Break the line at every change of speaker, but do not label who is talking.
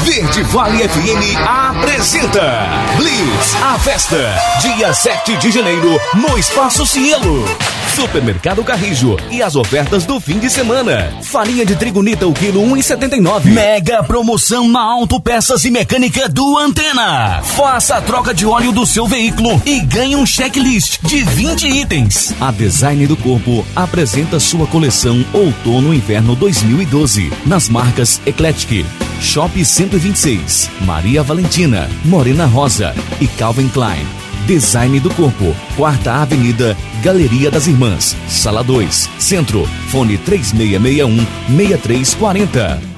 Verde Vale FM apresenta Blitz, a festa, dia 7 de janeiro, no Espaço Cielo. Supermercado Carrijo e as ofertas do fim de semana. Farinha de trigo Nita, o quilo 1,79. Mega promoção na Autopeças e Mecânica do Antena. Faça a troca de óleo do seu veículo e ganhe um checklist de 20 itens. A Design do Corpo apresenta sua coleção Outono-Inverno 2012 nas marcas Eclectic, Shop 126, Maria Valentina, Morena Rosa e Calvin Klein. Design do Corpo, 4ª Avenida, Galeria das Irmãs, Sala 2, Centro, fone 3661-6340.